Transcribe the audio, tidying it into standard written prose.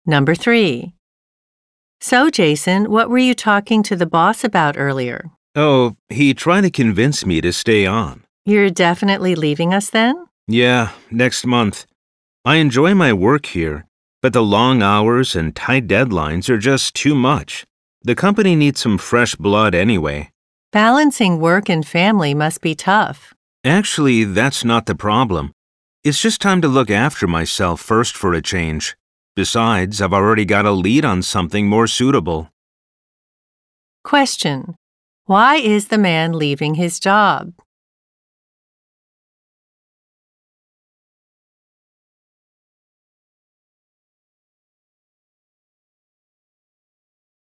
Number 3. So, Jason, what were you talking to the boss about earlier? Oh, he tried to convince me to stay on. You're definitely leaving us then? Yeah, next month. I enjoy my work here, but the long hours and tight deadlines are just too much. The company needs some fresh blood anyway. Balancing work and family must be tough. Actually, that's not the problem. It's just time to look after myself first for a change. Besides, I've already got a lead on something more suitable. Question. Why is the man leaving his job?